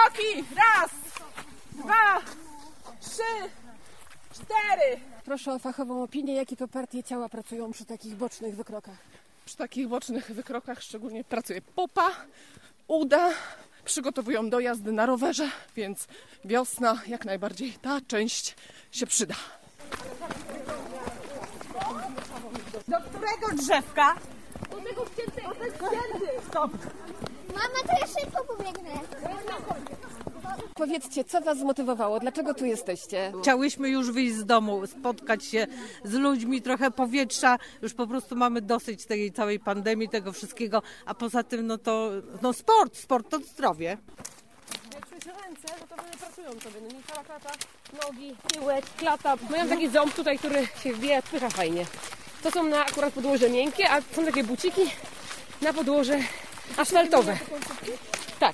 kroki! Raz, dwa, trzy, cztery. Proszę o fachową opinię, jakie to partie ciała pracują przy takich bocznych wykrokach? Przy takich bocznych wykrokach szczególnie pracuje popa, uda, przygotowują do jazdy na rowerze, więc wiosna jak najbardziej ta część się przyda. Do którego drzewka? Do tego wciętego. Stop. Mama, to ja szybko pobiegnę. Powiedzcie, co was zmotywowało? Dlaczego tu jesteście? Chciałyśmy już wyjść z domu, spotkać się z ludźmi, trochę powietrza. Już po prostu mamy dosyć tej całej pandemii, tego wszystkiego. A poza tym, sport to zdrowie. Jak trzecie ręce, to pracują sobie. No nie cała klata, nogi, tyłek, klata. Mają taki ząb tutaj, który się wbija, odpycha fajnie. To są na akurat podłoże miękkie, a są takie buciki na podłoże asfaltowe. Tak.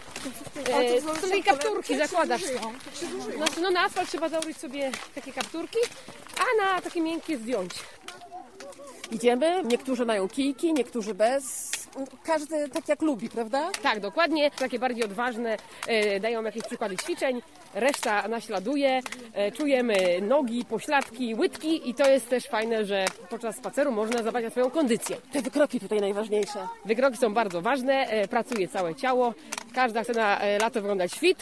To są takie kapturki, zakładasz. Znaczy, na asfalt trzeba założyć sobie takie kapturki, a na takie miękkie zdjąć. Idziemy, niektórzy mają kijki, niektórzy bez. Każdy tak jak lubi, prawda? Tak, dokładnie. Takie bardziej odważne dają jakieś przykłady ćwiczeń, reszta naśladuje. Czujemy nogi, pośladki, łydki i to jest też fajne, że podczas spaceru można zadbać o swoją kondycję. Te wykroki tutaj najważniejsze. Wykroki są bardzo ważne, pracuje całe ciało. Każda chce na lato wyglądać fit.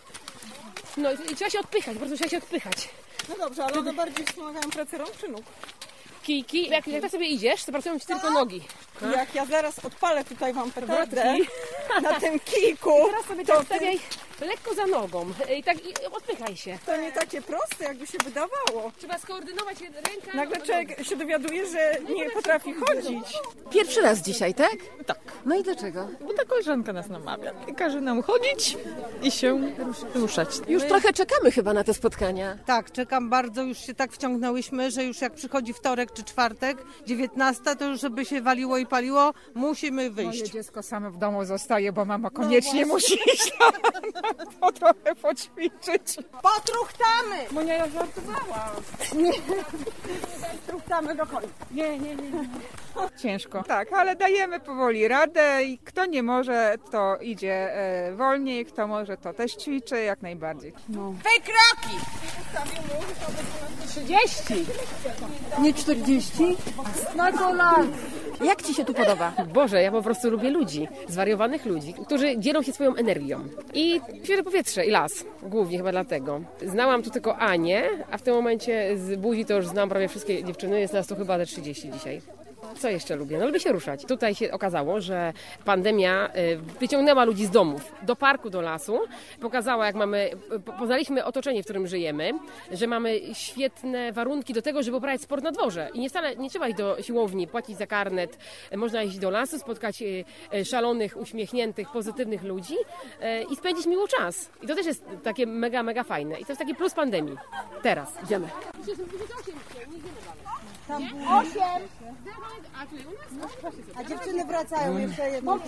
No i trzeba się odpychać, po prostu trzeba się odpychać. No dobrze, ale one bardziej wspomagają pracę rąk czy nóg? Kijki, jak tak sobie idziesz, to pracują ci tylko nogi. Jak ja zaraz odpalę tutaj wam petardę na tym kijku, Teraz sobie to stawiaj lekko za nogą i tak i odpychaj się. to nie takie proste, jakby się wydawało. Trzeba skoordynować ręka. Nagle człowiek się dowiaduje, że nie potrafi chodzić. Pierwszy raz dzisiaj, tak? Tak, No i dlaczego? bo ta koleżanka nas namawia i każe nam chodzić i się ruszać. Już trochę czekamy chyba na te spotkania. Tak, czekam bardzo, już się tak wciągnęłyśmy, że już jak przychodzi wtorek czy czwartek, 19, to już żeby się waliło i paliło, musimy wyjść. Moje dziecko same w domu zostaje, bo mama koniecznie musi iść po trochę poćwiczyć. Potruchtamy! Monia, ja żartowałam. Truchtamy do końca. Nie. Ciężko. Tak, ale dajemy powoli radę i kto nie może, to idzie wolniej, kto może, to też ćwiczy, jak najbardziej. Wykroki! 30. Nie 40? Na kolan. Jak ci się tu podoba? Boże, ja po prostu lubię ludzi, zwariowanych ludzi, którzy dzielą się swoją energią. I świeże powietrze i las, głównie chyba dlatego. Znałam tu tylko Anię, a w tym momencie z buzi to już znam prawie wszystkie dziewczyny, jest nas tu chyba 30 dzisiaj. Co jeszcze lubię? No lubię się ruszać. Tutaj się okazało, że pandemia wyciągnęła ludzi z domów, do parku, do lasu. Pokazała, jak poznaliśmy otoczenie, w którym żyjemy, że mamy świetne warunki do tego, żeby uprawiać sport na dworze. I nie trzeba iść do siłowni, płacić za karnet. Można iść do lasu, spotkać szalonych, uśmiechniętych, pozytywnych ludzi i spędzić miło czas. I to też jest takie mega, mega fajne. I to jest taki plus pandemii. Teraz idziemy. 8. A dziewczyny wracają jeszcze jedną.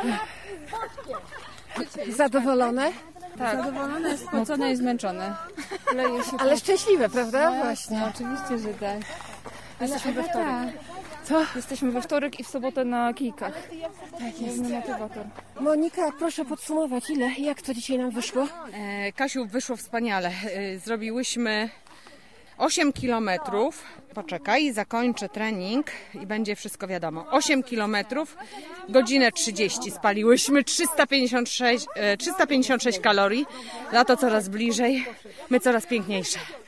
Zadowolone? Tak. Zadowolone, spocone i zmęczone. Ale szczęśliwe, prawda? Właśnie. Oczywiście, że tak. Jesteśmy we wtorek. Co? Jesteśmy we wtorek i w sobotę na kijkach. Tak jest. Motywator. Monika, proszę podsumować, jak to dzisiaj nam wyszło? Kasiu, wyszło wspaniale. Zrobiłyśmy 8 kilometrów. Poczekaj, zakończę trening i będzie wszystko wiadomo. 8 kilometrów, godzinę 30 spaliłyśmy, 356 kalorii. Lato coraz bliżej, my coraz piękniejsze.